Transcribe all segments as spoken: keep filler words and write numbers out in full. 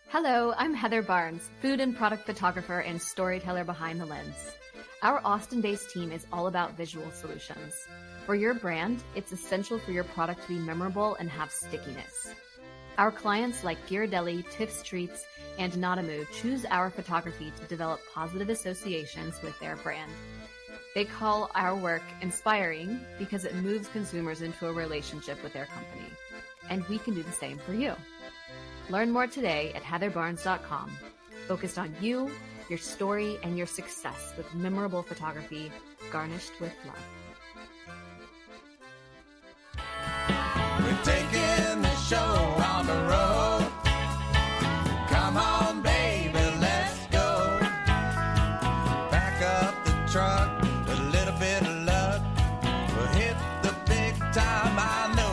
Hello, I'm Heather Barnes, food and product photographer and storyteller behind the lens. Our Austin-based team is all about visual solutions. For your brand, it's essential for your product to be memorable and have stickiness. Our clients like Ghirardelli, Tiff's Treats, and Nadamu choose our photography to develop positive associations with their brand. They call our work inspiring because it moves consumers into a relationship with their company. And we can do the same for you. Learn more today at heather barnes dot com. Focused on you, your story, and your success with memorable photography garnished with love. We're taking the show on the road. Come on, baby, let's go. Back up the truck with a little bit of luck. We'll hit the big time, I know.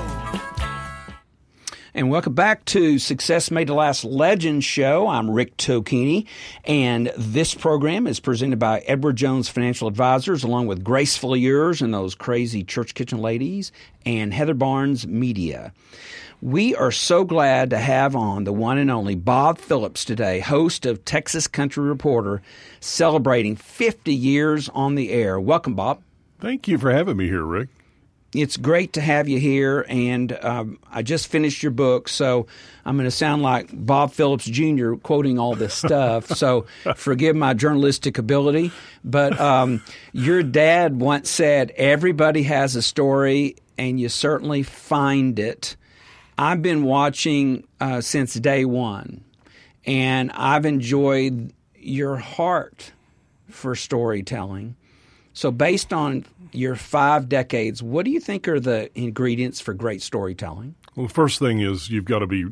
And welcome back to Success Made to Last Legends Show. I'm Rick Tocchini, and this program is presented by Edward Jones Financial Advisors, along with Gracefully Yours and those crazy church kitchen ladies, and Heather Barnes Media. We are so glad to have on the one and only Bob Phillips today, host of Texas Country Reporter, celebrating fifty years on the air. Welcome, Bob. Thank you for having me here, Rick. It's great to have you here, and um, I just finished your book, so I'm going to sound like Bob Phillips Junior quoting all this stuff, so forgive my journalistic ability. But um, your dad once said, everybody has a story, and you certainly find it. I've been watching uh, since day one, and I've enjoyed your heart for storytelling. So based on your five decades, what do you think are the ingredients for great storytelling? Well, the first thing is you've got to be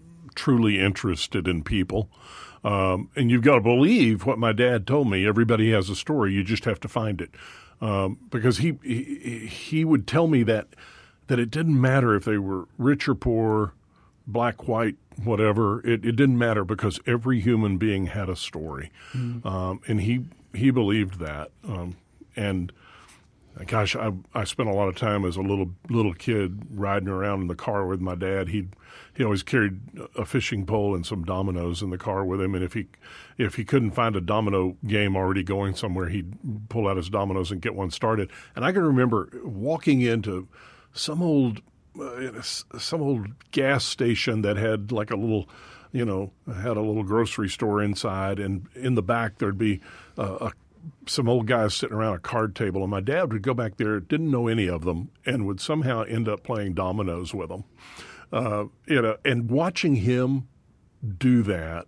truly interested in people. Um, and you've got to believe what my dad told me. Everybody has a story. You just have to find it. Um, because he, he he would tell me that that it didn't matter if they were rich or poor, black, white, whatever. It, it didn't matter because every human being had a story. Mm. Um, and he, he believed that. Um, and Gosh, I I spent a lot of time as a little little kid riding around in the car with my dad. He he always carried a fishing pole and some dominoes in the car with him. And if he if he couldn't find a domino game already going somewhere, he'd pull out his dominoes and get one started. And I can remember walking into some old uh, some old gas station that had like a little, you know, had a little grocery store inside, and in the back there'd be uh, a some old guys sitting around a card table, and my dad would go back there, didn't know any of them, and would somehow end up playing dominoes with them. Uh, you know, and watching him do that,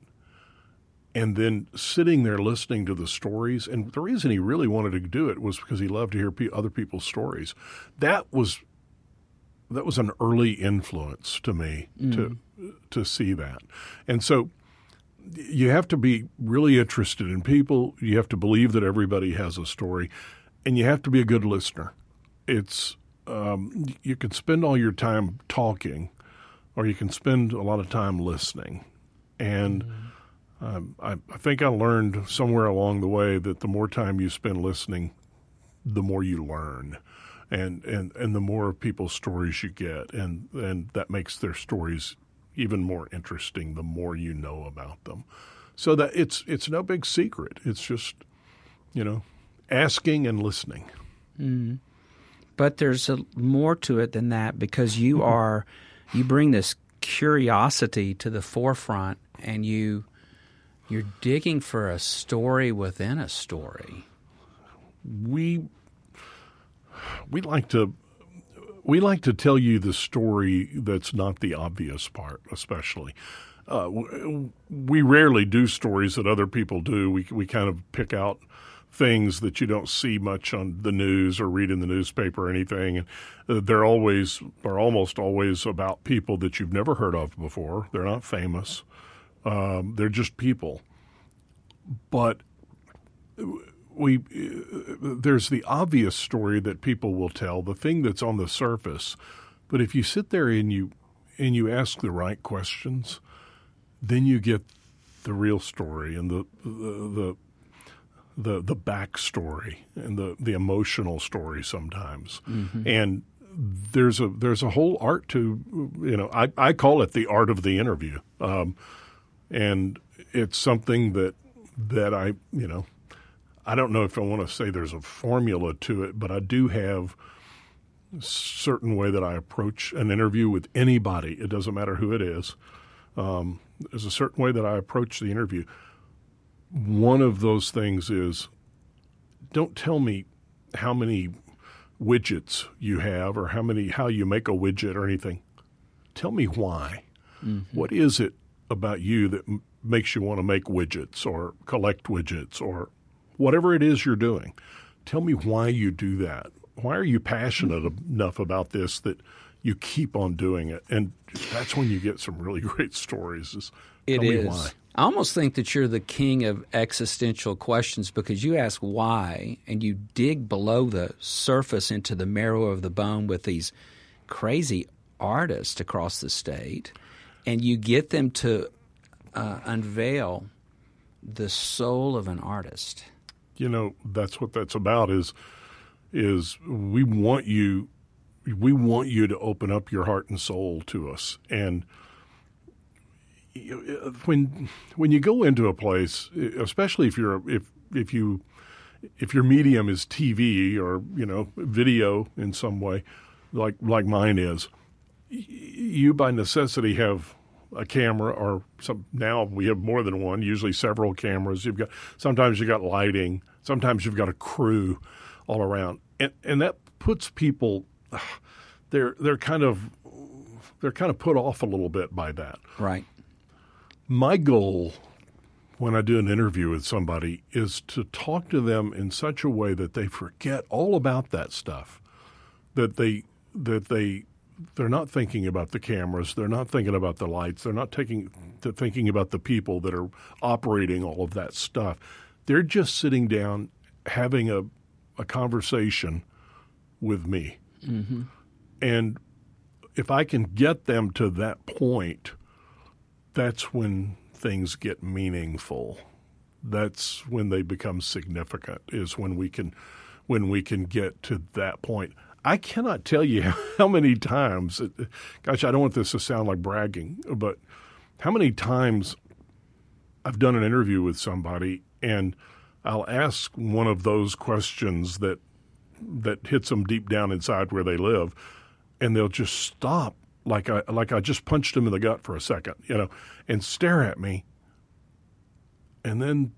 and then sitting there listening to the stories. And the reason he really wanted to do it was because he loved to hear pe- other people's stories. That was that was an early influence to me mm. to to see that, and so. You have to be really interested in people. You have to believe that everybody has a story, and you have to be a good listener. It's um, you can spend all your time talking, or you can spend a lot of time listening. And mm-hmm. um, I, I think I learned somewhere along the way that the more time you spend listening, the more you learn, and and, and the more of people's stories you get, and and that makes their stories even more interesting the more you know about them. So that it's it's no big secret. It's just, you know, asking and listening. Mm. But there's a, more to it than that, because you mm-hmm. are you bring this curiosity to the forefront, and you you're digging for a story within a story. We we like to We like to tell you the story that's not the obvious part, especially. Uh, we rarely do stories that other people do. We we kind of pick out things that you don't see much on the news or read in the newspaper or anything. And they're always, or almost always, about people that you've never heard of before. They're not famous. Um, they're just people. But we there's the obvious story that people will tell, the thing that's on the surface. But if you sit there and you and you ask the right questions, then you get the real story and the the the the, the backstory and the, the emotional story sometimes. Mm-hmm. And there's a there's a whole art to, you know, I, I call it the art of the interview. Um, And it's something that that I, you know, I don't know if I want to say there's a formula to it, but I do have a certain way that I approach an interview with anybody. It doesn't matter who it is. Um, there's a certain way that I approach the interview. One of those things is, don't tell me how many widgets you have or how many how you make a widget or anything. Tell me why. Mm-hmm. What is it about you that m- makes you want to make widgets or collect widgets or whatever it is you're doing? Tell me why you do that. Why are you passionate mm-hmm. enough about this that you keep on doing it? And that's when you get some really great stories. Is it tell me is. why. I almost think that you're the king of existential questions because you ask why and you dig below the surface into the marrow of the bone with these crazy artists across the state, and you get them to uh, unveil the soul of an artist. You know, that's what that's about is is we want you we want you to open up your heart and soul to us. And when when you go into a place, especially if you're if if you if your medium is T V or, you know, video in some way, like like mine is, you by necessity have a camera or some. Now we have more than one, usually several cameras. You've got sometimes you got lighting, sometimes you've got a crew all around, and and that puts people they're they're kind of they're kind of put off a little bit by that. Right. My goal when I do an interview with somebody is to talk to them in such a way that they forget all about that stuff, that they that they they're not thinking about the cameras, they're not thinking about the lights, they're not taking to thinking about the people that are operating all of that stuff. They're just sitting down having a a conversation with me. Mm-hmm. And if I can get them to that point, that's when things get meaningful. That's when they become significant, is when we can when we can get to that point. I cannot tell you how many times, gosh, I don't want this to sound like bragging, but how many times I've done an interview with somebody and I'll ask one of those questions that that hits them deep down inside where they live, and they'll just stop like I like I just punched them in the gut for a second, you know, and stare at me. And then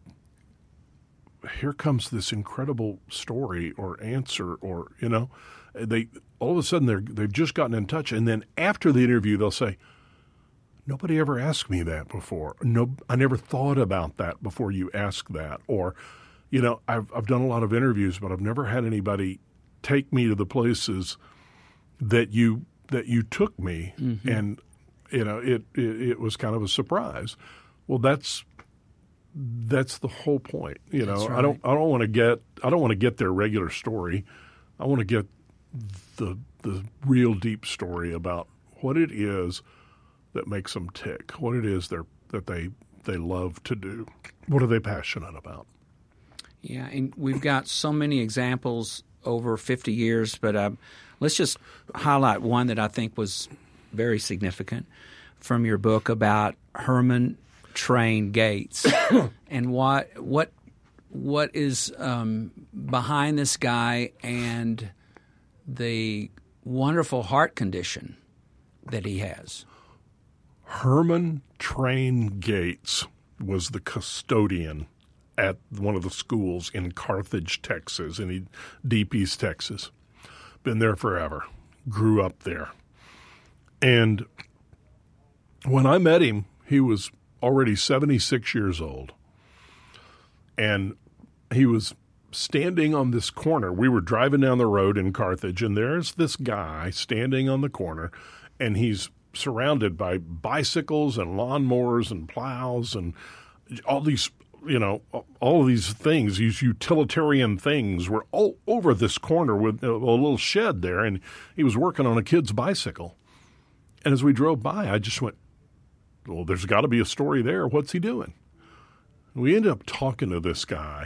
here comes this incredible story or answer, or, you know, they all of a sudden they're they've just gotten in touch, and then after the interview they'll say, "Nobody ever asked me that before. No, I never thought about that before you asked that." Or, you know, I've I've done a lot of interviews, but I've never had anybody take me to the places that you that you took me, mm-hmm. and you know, it, it it was kind of a surprise. Well, that's that's the whole point. You know, right. I don't I don't want to get I don't want to get their regular story. I want to get the the real deep story about what it is that makes them tick, what it is they're, that they they love to do, what are they passionate about. Yeah, and we've got so many examples over fifty years, but uh, let's just highlight one that I think was very significant from your book about Herman Train Gates and what what what is um, behind this guy and the wonderful heart condition that he has. Herman Train Gates was the custodian at one of the schools in Carthage, Texas, in Deep East Texas. Been there forever. Grew up there. And when I met him, he was already seventy-six years old. And he was standing on this corner. We were driving down the road in Carthage, and there's this guy standing on the corner, and he's surrounded by bicycles and lawnmowers and plows and all these, you know, all of these things, these utilitarian things were all over this corner with a little shed there, and he was working on a kid's bicycle. And as we drove by, I just went, well, there's got to be a story there. What's he doing? We ended up talking to this guy.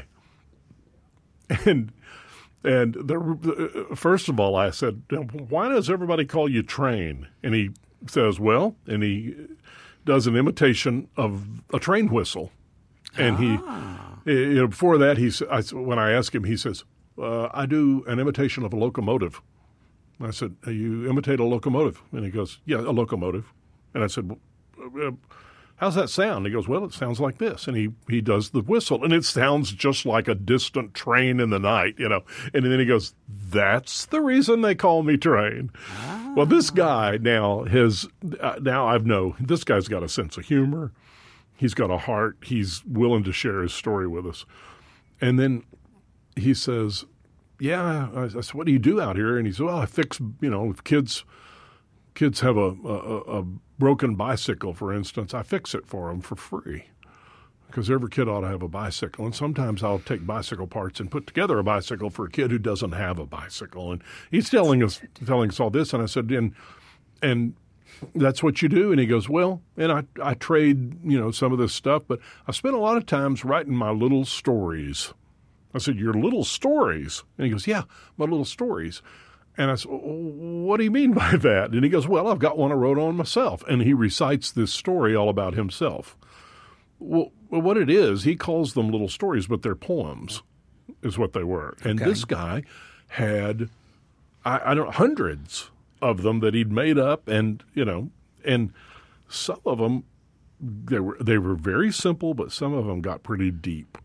And and the, first of all, I said, why does everybody call you Train? And he says, well, and he does an imitation of a train whistle. And he, you know, before that, he's, I, when I asked him, he says, uh, I do an imitation of a locomotive. I said, you imitate a locomotive? And he goes, yeah, a locomotive. And I said, well, uh, how's that sound? He goes, well, it sounds like this. And he, he does the whistle, and it sounds just like a distant train in the night, you know. And then he goes, that's the reason they call me Train. Ah. Well, this guy now has, uh, now I know, this guy's got a sense of humor. He's got a heart. He's willing to share his story with us. And then he says, yeah, I, I said, what do you do out here? And he said, well, I fix, you know, if kids, kids have a, a, a broken bicycle, for instance, I fix it for them for free because every kid ought to have a bicycle. And sometimes I'll take bicycle parts and put together a bicycle for a kid who doesn't have a bicycle. And he's telling us, telling us all this. And I said, and, and that's what you do? And he goes, well, and I, I trade, you know, some of this stuff, but I spent a lot of times writing my little stories. I said, your little stories? And he goes, yeah, my little stories. And I said, what do you mean by that? And he goes, well, I've got one I wrote on myself. And he recites this story all about himself. Well, well what it is, he calls them little stories, but they're poems is what they were. And Okay. this guy had, I, I don't hundreds of them that he'd made up, and, you know, and some of them, they were, they were very simple, but some of them got pretty deep.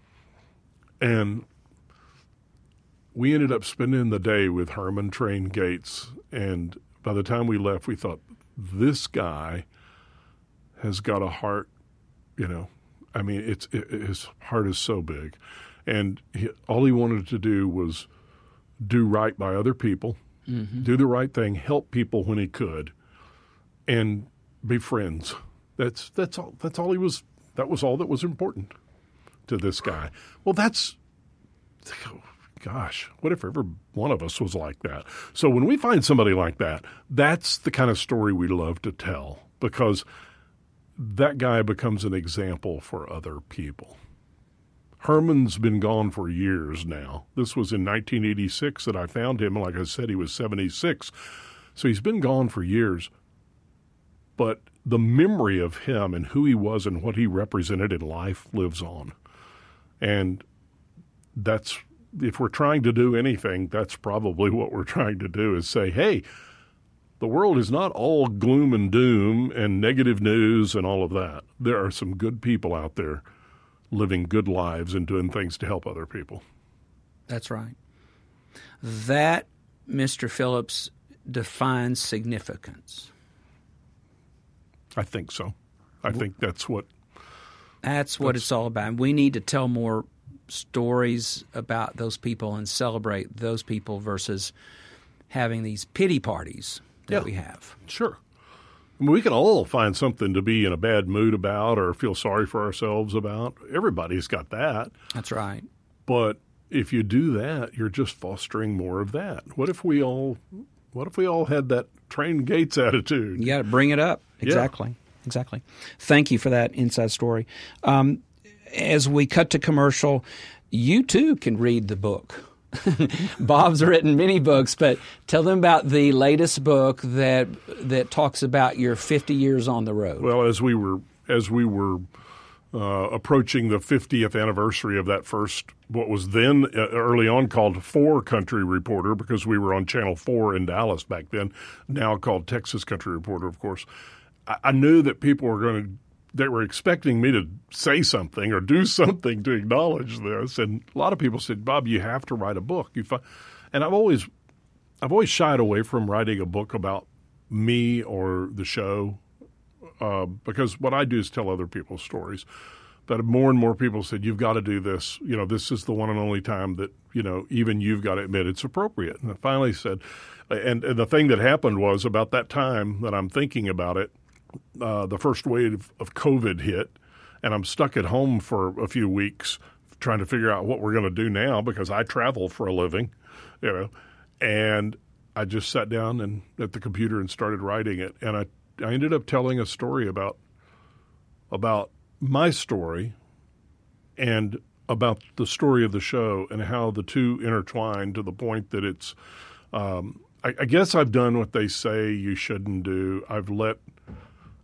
And we ended up spending the day with Herman Train Gates, and by the time we left, we thought, this guy has got a heart, you know. I mean, it's it, his heart is so big. And he, all he wanted to do was do right by other people, mm-hmm. do the right thing, help people when he could, and be friends. That's that's all. That's all he was. That was all that was important to this guy. Well, that's, gosh, what if every one of us was like that? So when we find somebody like that, that's the kind of story we love to tell, because that guy becomes an example for other people. Herman's been gone for years now. This was in nineteen eighty-six that I found him. Like I said, he was seventy-six. So he's been gone for years. But the memory of him and who he was and what he represented in life lives on. And that's, if we're trying to do anything, that's probably what we're trying to do, is say, hey, the world is not all gloom and doom and negative news and all of that. There are some good people out there living good lives and doing things to help other people. That's right. That, Mister Phillips, defines significance. I think so. I think that's what... That's what That's, it's all about. We need to tell more stories about those people and celebrate those people versus having these pity parties that Yeah. we have. Sure. I mean, we can all find something to be in a bad mood about or feel sorry for ourselves about. Everybody's got that. That's right. But if you do that, you're just fostering more of that. What if we all what if we all had that Train Gates attitude? You got to bring it up. Exactly. Yeah. Exactly. Thank you for that inside story. Um, as we cut to commercial, you too can read the book. Bob's written many books, but tell them about the latest book that that talks about your fifty years on the road. Well, as we were as we were uh, approaching the fiftieth anniversary of that first, what was then uh, early on called Four Country Reporter, because we were on Channel Four in Dallas back then, now called Texas Country Reporter, of course. I, I knew that people were going to. They were expecting me to say something or do something to acknowledge this, and a lot of people said, "Bob, you have to write a book." You fi-. And I've always, I've always shied away from writing a book about me or the show, uh, because what I do is tell other people's stories. But more and more people said, "You've got to do this. You know, this is the one and only time that you know even you've got to admit it's appropriate." And I finally said, and, and the thing that happened was about that time that I'm thinking about it. Uh, the first wave of COVID hit, and I'm stuck at home for a few weeks trying to figure out what we're going to do now because I travel for a living, you know. And I just sat down and at the computer and started writing it. And I, I ended up telling a story about about my story and about the story of the show and how the two intertwine to the point that it's um, I, I guess I've done what they say you shouldn't do. I've let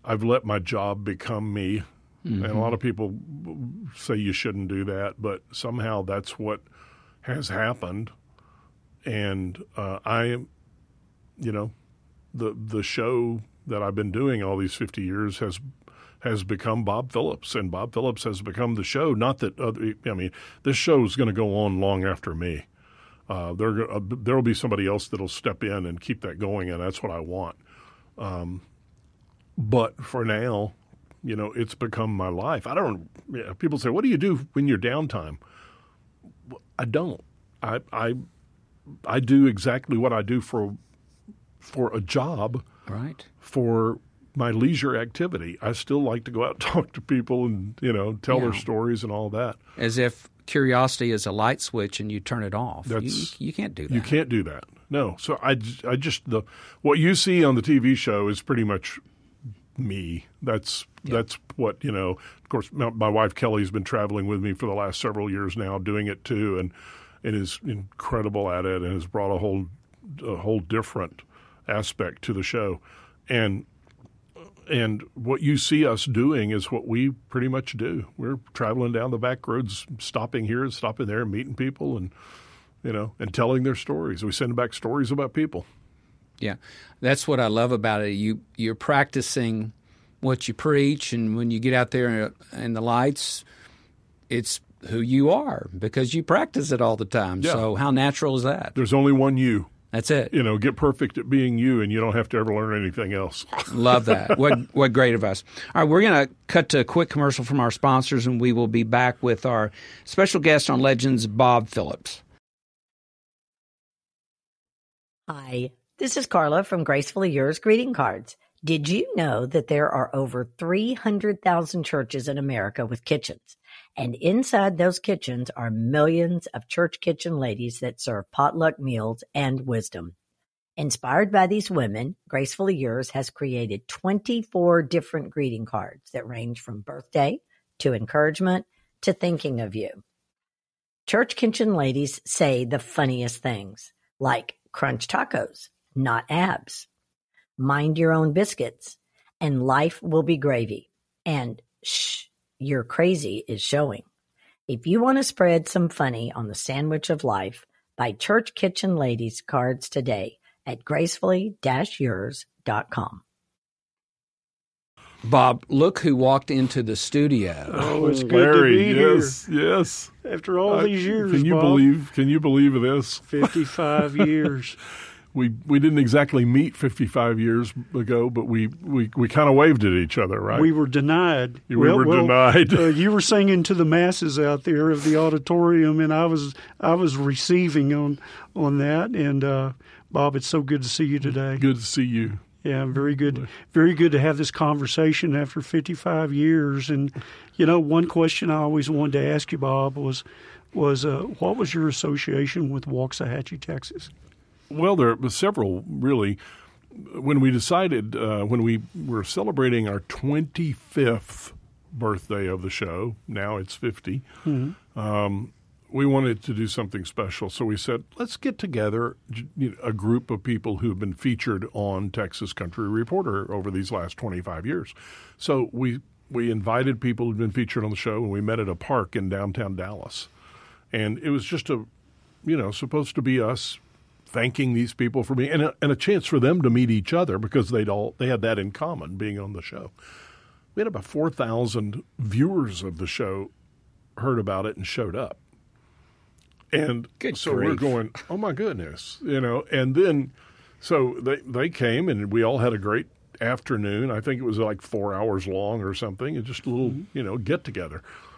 I've let my job become me. Mm-hmm. And a lot of people say you shouldn't do that, but somehow that's what has happened. And uh, I am, you know, the the show that I've been doing all these fifty years has has become Bob Phillips, and Bob Phillips has become the show. Not that other, I mean, this show is going to go on long after me. Uh, there uh, there will be somebody else that'll step in and keep that going, and that's what I want. Um, but for now, you know, it's become my life. I don't. You know, people say, "What do you do when you're downtime?" I don't. I I I do exactly what I do for for a job. Right. For my leisure activity. I still like to go out and talk to people and, you know, tell Yeah. their stories and all that. As if curiosity is a light switch and you turn it off. You, That's, you can't do that. You can't do that. No. So I, I just, the what you see on the T V show is pretty much me. That's Yeah. that's what, you know, of course, my, my wife Kelly's been traveling with me for the last several years now, doing it too, and, and is incredible at it and has brought a whole, a whole different aspect to the show. And and what you see us doing is what we pretty much do. We're traveling down the back roads, stopping here and stopping there, meeting people and, you know, and telling their stories. We send back stories about people. Yeah. That's what I love about it. You, you're practicing what you preach, and when you get out there in the lights, it's who you are because you practice it all the time. Yeah. So how natural is that? There's only one you. That's it. You know, get perfect at being you, and you don't have to ever learn anything else. Love that. What what great advice. All right, we're going to cut to a quick commercial from our sponsors, and we will be back with our special guest on Legends, Bob Phillips. Hi, this is Carla from Gracefully Yours Greeting Cards. Did you know that there are over three hundred thousand churches in America with kitchens? And inside those kitchens are millions of church kitchen ladies that serve potluck meals and wisdom. Inspired by these women, Gracefully Yours has created twenty-four different greeting cards that range from birthday to encouragement to thinking of you. Church kitchen ladies say the funniest things, like crunch tacos, not abs, mind your own biscuits, and life will be gravy, and shh, your crazy is showing. If you want to spread some funny on the sandwich of life, buy Church Kitchen Ladies cards today at gracefully dash yours dot com. Bob, look who walked into the studio. Oh, it's good Larry, to be here. yes, yes. After all Uh, these years, can you Bob. believe? Can you believe of this? fifty-five years. We we didn't exactly meet fifty-five years ago, but we, we, we kind of waved at each other, right? We were denied. We were well, denied. uh, you were singing to the masses out there of the auditorium, and I was I was receiving on on that. And uh, Bob, it's so good to see you today. Good to see you. Yeah, very good. Very good to have this conversation after fifty-five years. And you know, one question I always wanted to ask you, Bob, was was uh, what was your association with Waxahachie, Texas? Well, there were several, really. When we decided, uh, when we were celebrating our twenty-fifth birthday of the show, now it's fifty, mm-hmm. um, we wanted to do something special. So we said, let's get together you know, a group of people who have been featured on Texas Country Reporter over these last twenty-five years. So we, we invited people who'd been featured on the show, and we met at a park in downtown Dallas. And it was just a, you know, supposed to be us thanking these people for being, and a, and a chance for them to meet each other because they'd all they had that in common, being on the show. We had about four thousand viewers of the show heard about it and showed up. And Good so grief. we're going, oh my goodness, you know. And then, so they they came and we all had a great afternoon. I think it was like four hours long or something, and just a little, mm-hmm. you know, get together.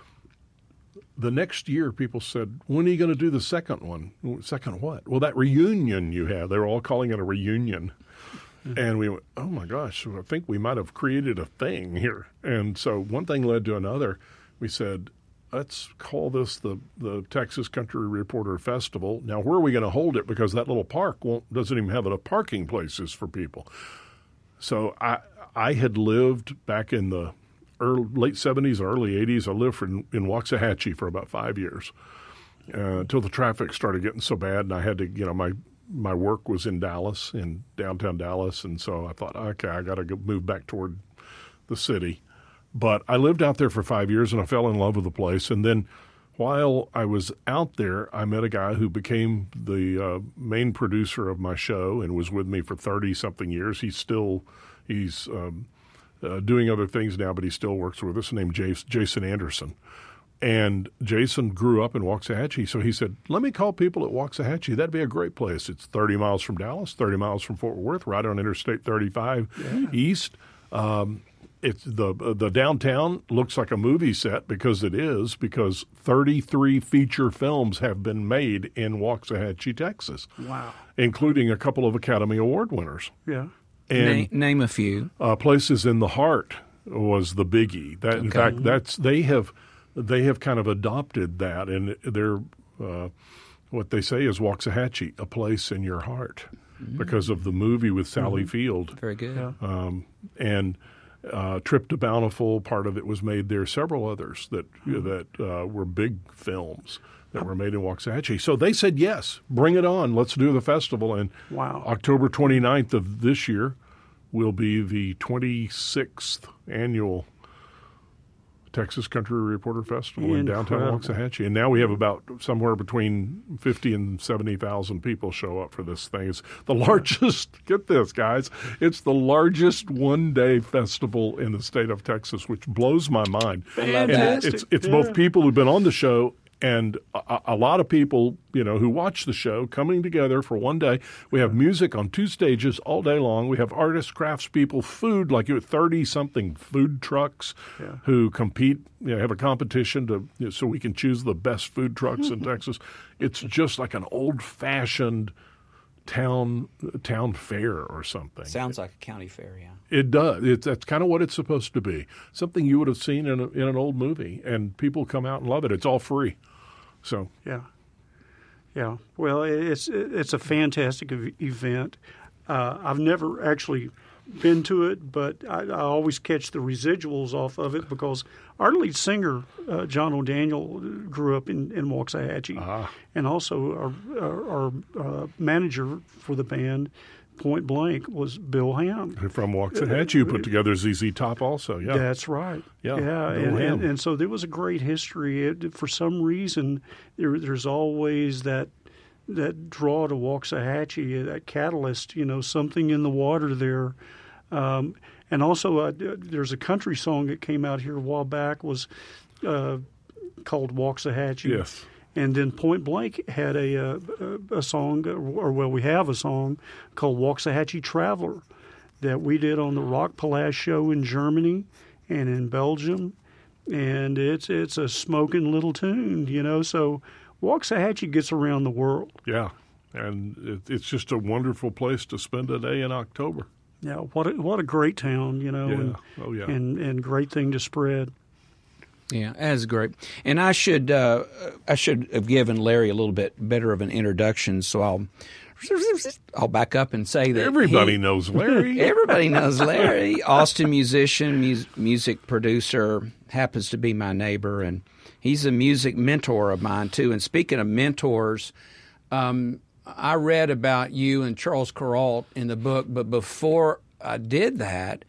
The next year, people said, when are you going to do the second one? Second what? Well, that reunion you had. They were all calling it a reunion. Mm-hmm. And we went, oh, my gosh, I think we might have created a thing here. And so one thing led to another. We said, let's call this the, the Texas Country Reporter Festival. Now, where are we going to hold it? Because that little park won't, doesn't even have a parking places for people. So I I had lived back in the Early, late seventies, early eighties. I lived for, in Waxahachie for about five years uh, until the traffic started getting so bad, and I had to, you know, my my work was in Dallas, in downtown Dallas, and so I thought, okay, I got to go move back toward the city. But I lived out there for five years, and I fell in love with the place. And then while I was out there, I met a guy who became the uh, main producer of my show and was with me for thirty-something years. He's still he's um, uh, doing other things now, but he still works with us, named Jason Anderson. And Jason grew up in Waxahachie, so he said, let me call people at Waxahachie. That'd be a great place. It's thirty miles from Dallas, thirty miles from Fort Worth, right on Interstate thirty-five yeah. east. Um, it's the the downtown looks like a movie set because it is, because thirty-three feature films have been made in Waxahachie, Texas. Wow. Including a couple of Academy Award winners. Yeah. name, And name a few. Uh, Places in the Heart was the biggie. That in Okay. fact, that's they have they have kind of adopted that, and they're uh, what they say is Waxahachie, a place in your heart, mm-hmm. because of the movie with Sally mm-hmm. Field. Very good. Yeah. Um, and uh, Trip to Bountiful, part of it was made there. Several others that mm-hmm. that uh, were big films that were made in Waxahachie. So they said, yes, bring it on. Let's do the festival. And wow. October twenty-ninth of this year will be the twenty-sixth annual Texas Country Reporter Festival in downtown Waxahachie. And now we have about somewhere between fifty and seventy thousand people show up for this thing. It's the largest, get this, guys, it's the largest one-day festival in the state of Texas, which blows my mind. Fantastic. And it's it's yeah. both people who've been on the show and a, a lot of people, you know, who watch the show coming together for one day. We have music on two stages all day long. We have artists, craftspeople, food, like thirty-something food trucks yeah. who compete, you know, have a competition to you know, so we can choose the best food trucks in Texas. It's just like an old-fashioned town town fair or something. Sounds like a county fair, yeah. It does. It's that's kind of what it's supposed to be. Something you would have seen in a, in an old movie, and people come out and love it. It's all free. So yeah, yeah. Well, it's it's a fantastic ev- event. Uh, I've never actually been to it, but I, I always catch the residuals off of it because our lead singer, uh, John O'Daniel, grew up in, in Waxahachie, Ah. and also our, our, our uh, manager for the band, Point Blank, was Bill Ham. from Waxahachie, you put together Z Z Top also. Yeah, That's right. Yeah, yeah, Bill and, Ham. and, and so there was a great history. It, for some reason, there, there's always that that draw to Waxahachie, that catalyst. You know, something in the water there. Um, and also, uh, there's a country song that came out here a while back was uh, called Waxahachie. Yes. And then Point Blank had a, a a song, or well, we have a song called Waxahachie Traveler that we did on the Rock Palace show in Germany and in Belgium, and it's it's a smoking little tune, you know. So Waxahachie gets around the world. Yeah, and it, it's just a wonderful place to spend a day in October. Yeah, what a, what a great town, you know, Yeah. and, Oh, yeah. and and great thing to spread. Yeah, that's great. And I should uh, I should have given Larry a little bit better of an introduction, so I'll I'll back up and say that Everybody he- knows Larry. Everybody knows Larry. Austin musician, mus- music producer, happens to be my neighbor, and he's a music mentor of mine too. And speaking of mentors, um, I read about you and Charles Kuralt in the book, but before I did that,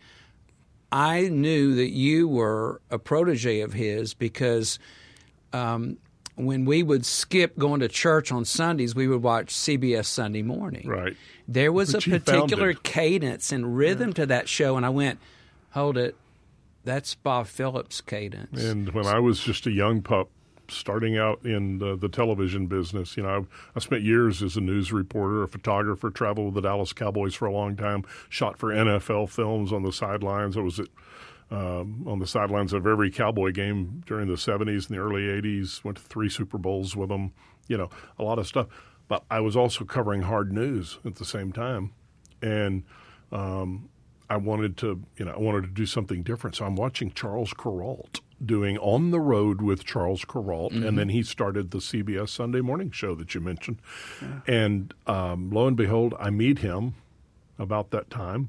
I knew that you were a protege of his because um, when we would skip going to church on Sundays, we would watch C B S Sunday Morning. Right. There was Which a he particular founded. cadence and rhythm to that show, and I went, hold it, that's Bob Phillips' cadence. And when I was just a young pup starting out in the, the television business, you know, I, I spent years as a news reporter, a photographer, traveled with the Dallas Cowboys for a long time, shot for N F L films on the sidelines. I was at, um, on the sidelines of every Cowboy game during the seventies and the early eighties, went to three Super Bowls with them, you know, a lot of stuff. But I was also covering hard news at the same time. And um, I wanted to, you know, I wanted to do something different. So I'm watching Charles Kuralt doing On the Road with Charles Kuralt, mm-hmm. and then he started the C B S Sunday Morning show that you mentioned. Yeah. And um, lo and behold, I meet him about that time,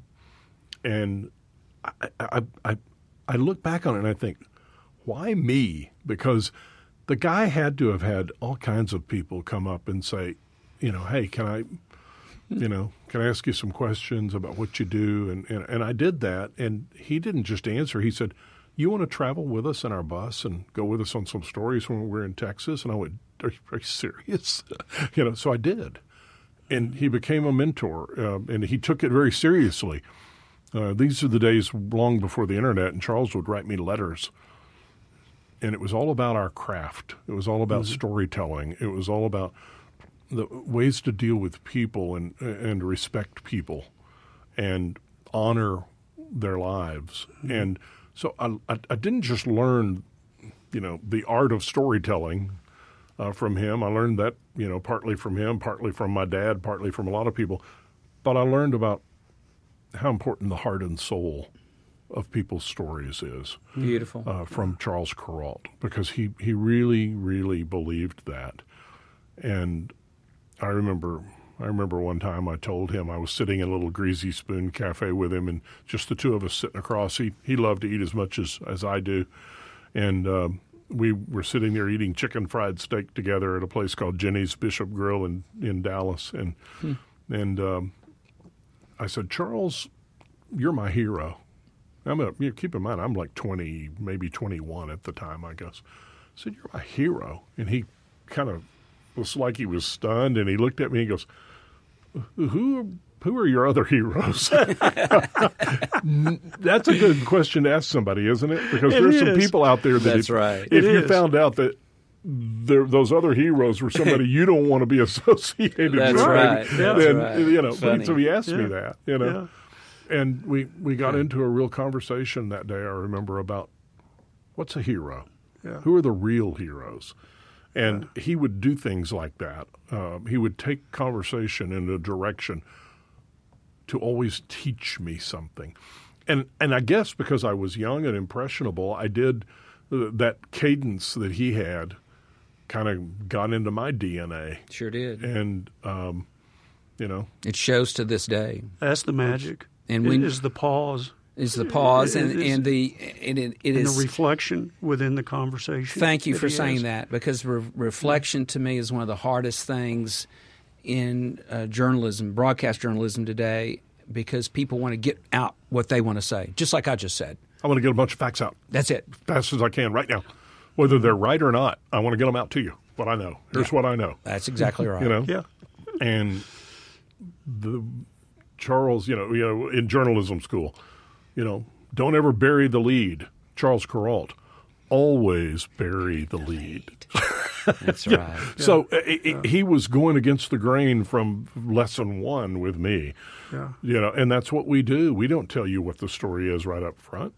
and I, I, I, I look back on it and I think, why me? Because the guy had to have had all kinds of people come up and say, you know, hey, can I you know, can I ask you some questions about what you do? And, and, and I did that, and he didn't just answer. He said, you want to travel with us in our bus and go with us on some stories when we're in Texas? And I went, are you, are you serious? you know, so I did. And he became a mentor, uh, and he took it very seriously. Uh, these are the days long before the internet, and Charles would write me letters. And it was all about our craft. It was all about mm-hmm. storytelling. It was all about the ways to deal with people and and respect people and honor their lives. Mm-hmm. And so I, I, I didn't just learn, you know, the art of storytelling uh, from him. I learned that, you know, partly from him, partly from my dad, partly from a lot of people. But I learned about how important the heart and soul of people's stories is. Beautiful. Uh, from Charles Kuralt, because he, he really, really believed that. And I remember I remember one time I told him, I was sitting in a little Greasy Spoon cafe with him, and just the two of us sitting across. He he loved to eat as much as, as I do. And um, we were sitting there eating chicken fried steak together at a place called Jenny's Bishop Grill in, in Dallas. And, hmm. and um, I said, Charles, you're my hero. I'm a, you know, keep in mind, I'm like twenty, maybe twenty-one at the time, I guess. I said, you're my hero. And he kind of was like he was stunned, and he looked at me and goes, who who are your other heroes? That's a good question to ask somebody, isn't it? Because it there's is. some people out there that That's if, right. if It you is. found out that there, those other heroes were somebody you don't want to be associated That's with, right. then, That's right. you know, Funny. so he asked me Yeah. that, you know. Yeah. And we, we got into a real conversation that day, I remember, about what's a hero? Yeah. Who are the real heroes? And yeah. he would do things like that. Um, he would take conversation in a direction to always teach me something. And and I guess because I was young and impressionable, I did uh, that cadence that he had kind of got into my D N A. Sure did. And, um, you know. It shows to this day. That's the magic. And It when- is the pause. Is the pause It and, is- and the and it, it and is the reflection within the conversation. Thank you that for he saying has. that, because re- reflection to me is one of the hardest things in uh, journalism, broadcast journalism today, because people want to get out what they want to say, just like I just said. I want to get a bunch of facts out That's it. as fast as I can right now. Whether they're right or not, I want to get them out to you, what I know. Here's Yeah. what I know. That's exactly right. You know? Yeah. And the Charles, you know, you know, in journalism school, you know, don't ever bury the lead. Charles Kuralt, always bury the lead. That's right. So uh, he- he was going against the grain from lesson one with me. Yeah. You know, and that's what we do. We don't tell you what the story is right up front.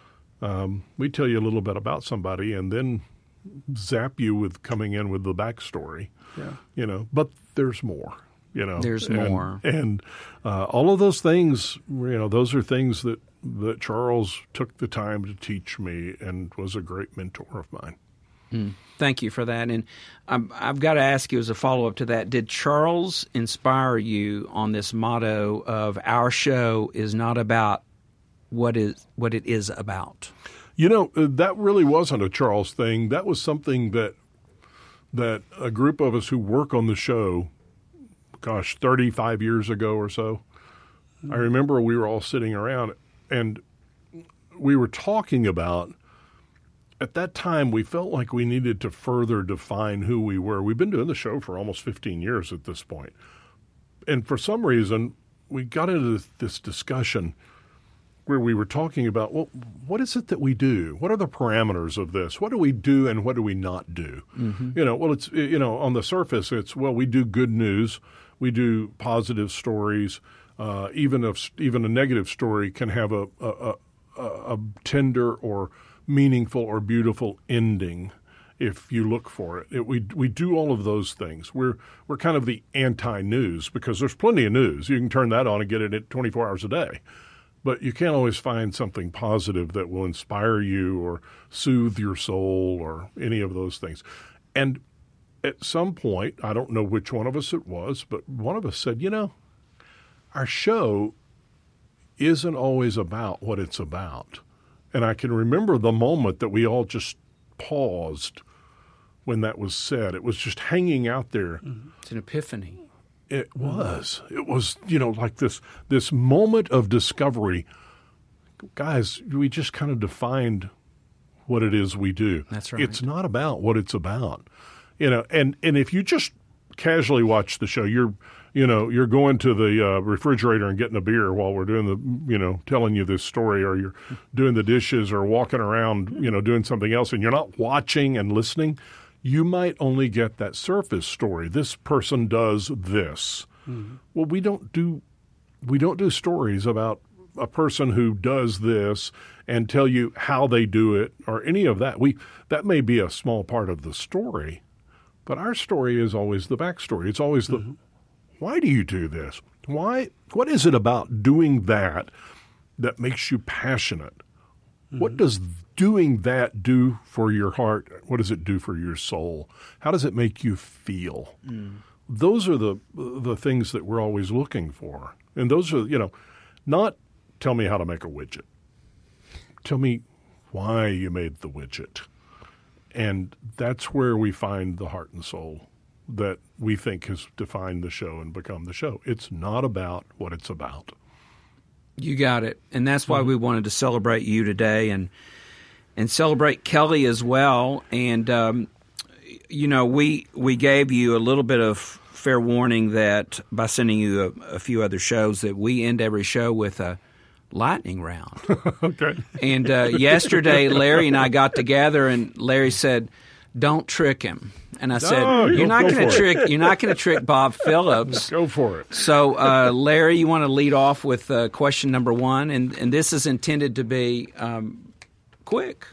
Um, we tell you a little bit about somebody and then zap you with coming in with the backstory. Yeah. You know, but there's more. You know, There's and, more. and uh, all of those things. You know, those are things that that Charles took the time to teach me and was a great mentor of mine. Thank you for that. And I'm, I've got to ask you as a follow-up to that, did Charles inspire you on this motto of our show is not about what is what it is about? You know, uh, that really wasn't a Charles thing. That was something that that a group of us who work on the show, gosh, thirty-five years ago or so, I remember we were all sitting around and we were talking about, at that time, we felt like we needed to further define who we were. We've been doing the show for almost fifteen years at this point. And for some reason, we got into this discussion where we were talking about, well, what is it that we do? What are the parameters of this? What do we do and what do we not do? Mm-hmm. You know, well, it's, you know, on the surface, it's, well, we do good news. We do positive stories. Uh, even if even a negative story can have a, a, a, a tender or meaningful or beautiful ending if you look for it. it. We we do all of those things. We're we're kind of the anti-news because there's plenty of news. You can turn that on and get it at twenty-four hours a day. But you can't always find something positive that will inspire you or soothe your soul or any of those things. And at some point, I don't know which one of us it was, but one of us said, you know, our show isn't always about what it's about. And I can remember the moment that we all just paused when that was said. It was just hanging out there. It's an epiphany. It was. It was, you know, like this this moment of discovery. Guys, we just kind of defined what it is we do. That's right. It's not about what it's about. You know, and, and if you just casually watch the show, you're you know, you're going to the uh, refrigerator and getting a beer while we're doing the, you know, telling you this story, or you're doing the dishes or walking around, you know, doing something else, and you're not watching and listening, you might only get that surface story. This person does this. Mm-hmm. Well, we don't do we don't do stories about a person who does this and tell you how they do it or any of that. We that may be a small part of the story, but our story is always the backstory. It's always the, mm-hmm. why do you do this? Why? What is it about doing that that makes you passionate? Mm-hmm. What does doing that do for your heart? What does it do for your soul? How does it make you feel? Mm. Those are the the things that we're always looking for. And those are, you know, not tell me how to make a widget. Tell me why you made the widget. And that's where we find the heart and soul that we think has defined the show and become the show. It's not about what it's about. You got it. And that's why mm-hmm. we wanted to celebrate you today and and celebrate Kelly as well. And, um, you know, we we gave you a little bit of fair warning that by sending you a, a few other shows that we end every show with a lightning round. Okay. And uh, yesterday, Larry and I got together, and Larry said, "Don't trick him." And I said, no, "You're not go going to trick. It. You're not going to trick Bob Phillips." Go for it. So, uh, Larry, you want to lead off with uh, question number one, and and this is intended to be um, quick.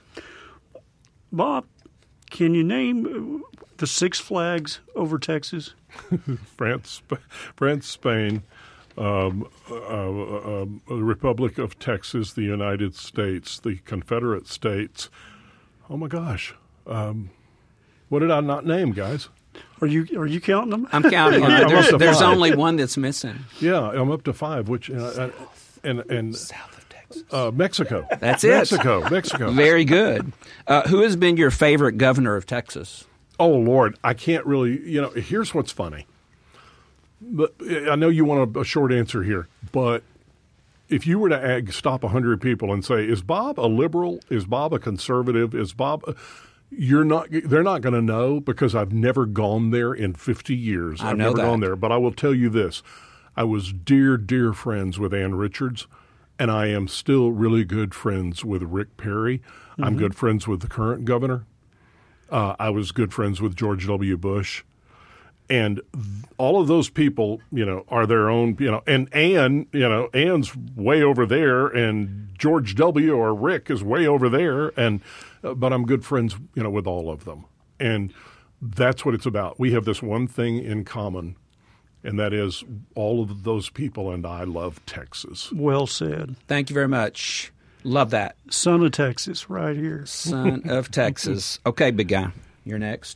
Bob, can you name the Six Flags over Texas? France, France, Spain. Um, uh, uh, um, the Republic of Texas, the United States, the Confederate States. Oh my gosh, um, what did I not name, guys? Are you are you counting them? I'm counting. I'm there's there's five. only one that's missing. Yeah, I'm up to five. Which uh, and and South of Texas, uh, Mexico. That's it. Mexico, Mexico. Very good. Uh, who has been your favorite governor of Texas? Oh Lord, I can't really. You know, here's what's funny. But I know you want a, a short answer here, but if you were to ag, stop one hundred people and say, is Bob a liberal? Is Bob a conservative? Is Bob a, you're not they're not going to know because I've never gone there in fifty years. I I've know never that. gone there, but I will tell you this. I was dear dear friends with Ann Richards, and I am still really good friends with Rick Perry. Mm-hmm. I'm good friends with the current governor. Uh, I was good friends with George W. Bush. And all of those people, you know, are their own, you know, and Ann, you know, Ann's way over there, and George W. or Rick is way over there, and uh, but I'm good friends, you know, with all of them, and that's what it's about. We have this one thing in common, and that is all of those people and I love Texas. Well said. Thank you very much. Love that. Son of Texas, right here. Son of Texas. Okay, big guy, you're next.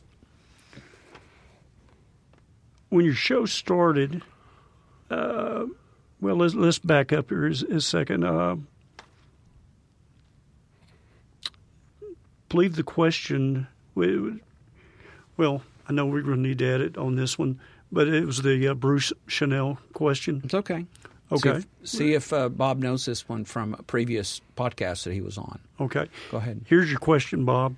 When your show started, uh, well, let's, let's back up here a, a second. Uh, I believe the question, well, I know we're going to need to edit on this one, but it was the uh, Bruce Chanel question. It's okay. Okay. See if, see if uh, Bob knows this one from a previous podcast that he was on. Okay. Go ahead. Here's your question, Bob.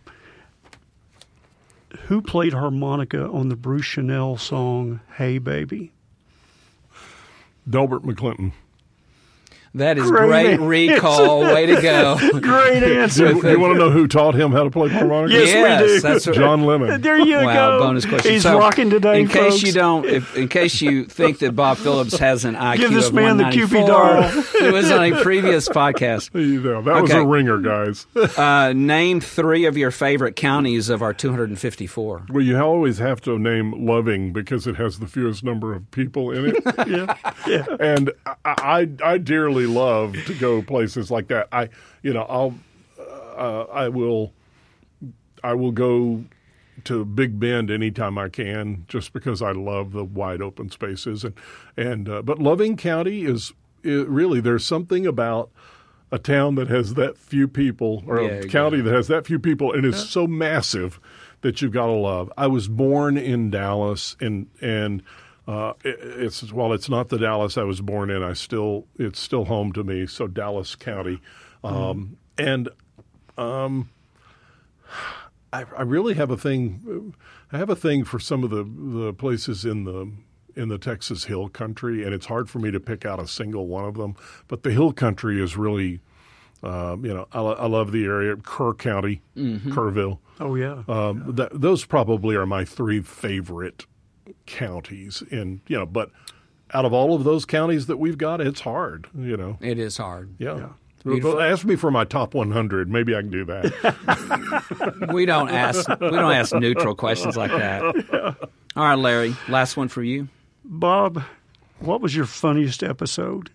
Who played harmonica on the Bruce Chanel song, Hey Baby? Delbert McClinton. That is Great great recall. Way to go. Great answer. Do you want to know who taught him how to play harmonica? Yes, yes, we do. That's what, John Lemon. There you wow, go. bonus question. He's So, rocking today, in case folks. you don't, if, in case you think that Bob Phillips has an I Q Give this of man the one Cupid ninety-four, doll. it was on a previous podcast. You know, that was Okay. a ringer, guys. Uh, name three of your favorite counties of our two hundred fifty-four. Well, you always have to name Loving because it has the fewest number of people in it. Yeah, yeah. And I, I, I dearly love to go places like that. I, you know, I'll, uh, I will, I will go to Big Bend anytime I can, just because I love the wide open spaces. And and uh, but Loving County is, it really there's something about a town that has that few people, or Yeah, a county that has that few people, and is so massive that you've got to love. I was born in Dallas, and and Uh, it, it's while it's not the Dallas I was born in, I still it's still home to me. So Dallas County, um, mm. and um, I, I really have a thing. I have a thing for some of the, the places in the in the Texas Hill Country, and it's hard for me to pick out a single one of them. But the Hill Country is really, um, you know, I, I love the area. Kerr County, mm-hmm. Kerrville. Oh yeah. Um, yeah. That, those probably are my three favorite counties. In you know, but out of all of those counties that we've got, it's hard. You know, it is hard. Yeah. yeah. Beautiful. Ask me for my top one hundred. Maybe I can do that. we don't ask. We don't ask neutral questions like that. Yeah. All right, Larry. Last one for you. Bob, what was your funniest episode?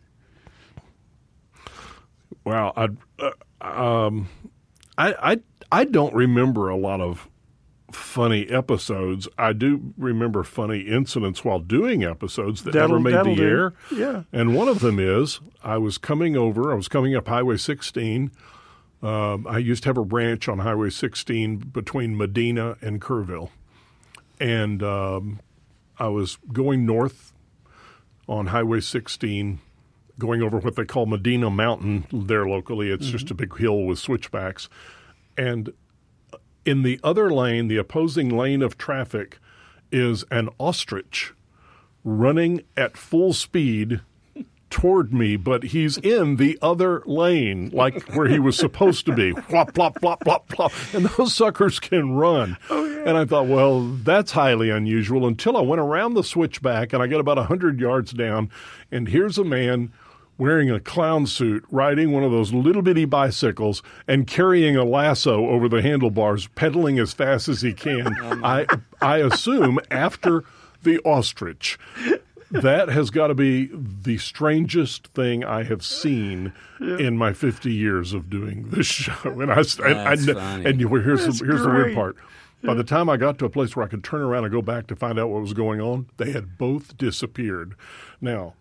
Well, I, uh, um, I, I, I don't remember a lot of funny episodes. I do remember funny incidents while doing episodes that that'll, never made the do. air. Yeah. And one of them is I was coming over, I was coming up Highway sixteen. Um, I used to have a ranch on Highway sixteen between Medina and Kerrville. And um, I was going north on Highway sixteen, going over what they call Medina Mountain there locally. It's mm-hmm. just a big hill with switchbacks. And in the other lane, the opposing lane of traffic, is an ostrich running at full speed toward me, but he's in the other lane, like where he was supposed to be. Plop, plop, plop, plop, plop. And those suckers can run. Oh, yeah. And I thought, well, that's highly unusual, until I went around the switchback and I got about one hundred yards down, and here's a man wearing a clown suit, riding one of those little bitty bicycles and carrying a lasso over the handlebars, pedaling as fast as he can. I I assume after the ostrich. That has got to be the strangest thing I have seen yeah. in my fifty years of doing this show. And I, That's and, I, funny. and here's That's the, here's great. the weird part. By the time I got to a place where I could turn around and go back to find out what was going on, they had both disappeared. Now,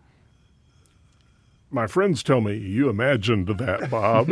my friends tell me, you imagined that, Bob.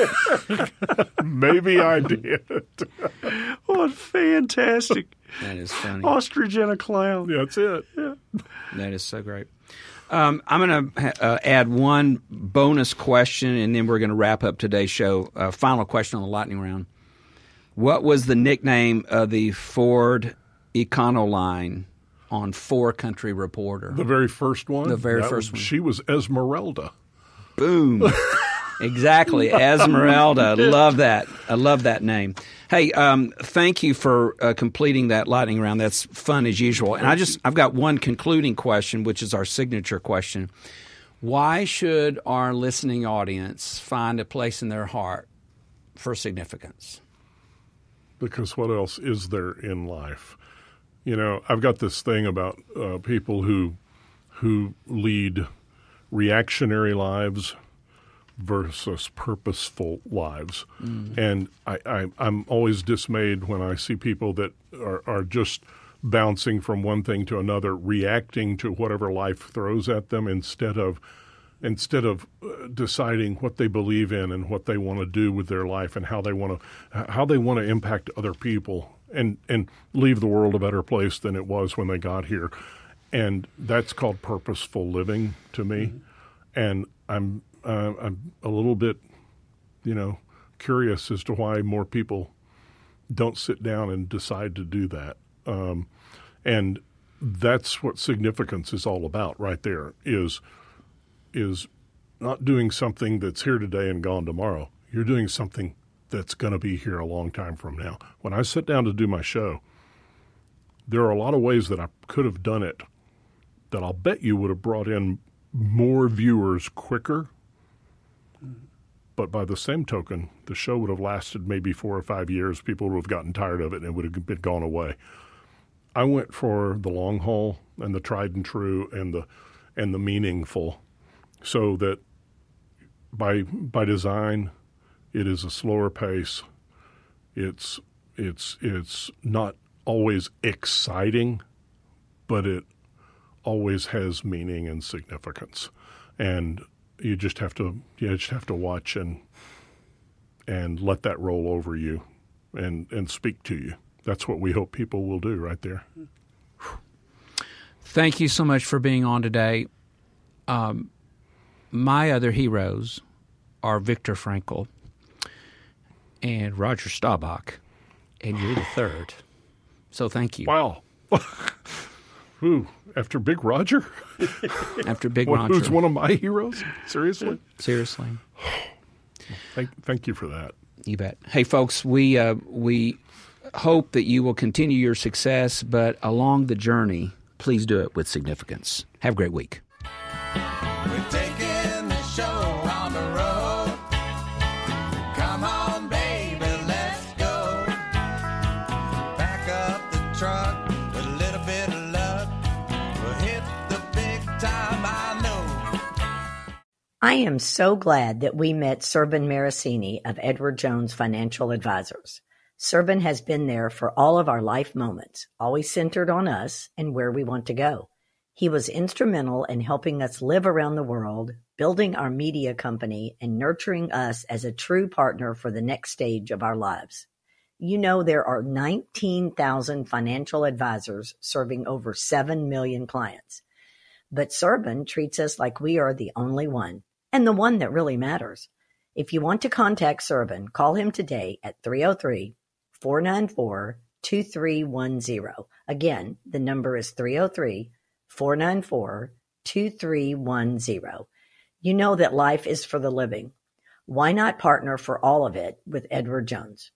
Maybe I did. What fantastic. That is funny. Ostrich and a clown. Yeah, that's it. Yeah. That is so great. Um, I'm going to ha- uh, add one bonus question, and then we're going to wrap up today's show. Uh, final question on the lightning round. What was the nickname of the Ford Econoline on Four Country Reporter? The very first one? The very that first was, one. She was Esmeralda. Boom. Exactly. Esmeralda. Love that. I love that name. Hey, um, thank you for uh, completing that lightning round. That's fun as usual. And I just, I've got one concluding question, which is our signature question. Why should our listening audience find a place in their heart for significance? Because what else is there in life? You know, I've got this thing about uh, people who who lead reactionary lives versus purposeful lives. Mm. And I, I, I'm always dismayed when I see people that are, are just bouncing from one thing to another, reacting to whatever life throws at them instead of instead of uh, deciding what they believe in and what they want to do with their life and how they want to how they want to impact other people and and leave the world a better place than it was when they got here. And that's called purposeful living to me. Mm-hmm. And I'm uh, I'm a little bit, you know, curious as to why more people don't sit down and decide to do that. Um, and that's what significance is all about right there, is is not doing something that's here today and gone tomorrow. You're doing something that's going to be here a long time from now. When I sit down to do my show, there are a lot of ways that I could have done it that I'll bet you would have brought in more viewers quicker. But by the same token, the show would have lasted maybe four or five years. People would have gotten tired of it, and it would have been gone away. I went for the long haul and the tried and true and the and the meaningful, so that by by design, it is a slower pace. It's it's it's not always exciting, but it always has meaning and significance, and you just have to you just have to watch and and let that roll over you and and speak to you. That's what we hope people will do right there. Thank you so much for being on today. Um, my other heroes are Viktor Frankl and Roger Staubach, and you're the third. So thank you. Wow. Ooh, after Big Roger? After Big Well, Roger. who's one of my heroes? Seriously? Seriously. Thank, thank you for that. You bet. Hey, folks, we uh, we hope that you will continue your success, but along the journey, please do it with significance. Have a great week. We're taking the show on the road. Come on, baby, let's go. Back up the truck with a little bit of luck. We'll hit the big time, I know. I am so glad that we met Serban Marasini of Edward Jones Financial Advisors. Serban has been there for all of our life moments, always centered on us and where we want to go. He was instrumental in helping us live around the world, building our media company, and nurturing us as a true partner for the next stage of our lives. You know, there are nineteen thousand financial advisors serving over seven million clients. But Serban treats us like we are the only one, and the one that really matters. If you want to contact Serban, call him today at three oh three, four nine four, two three one zero. Again, the number is three oh three, four nine four, two three one zero. You know that life is for the living. Why not partner for all of it with Edward Jones?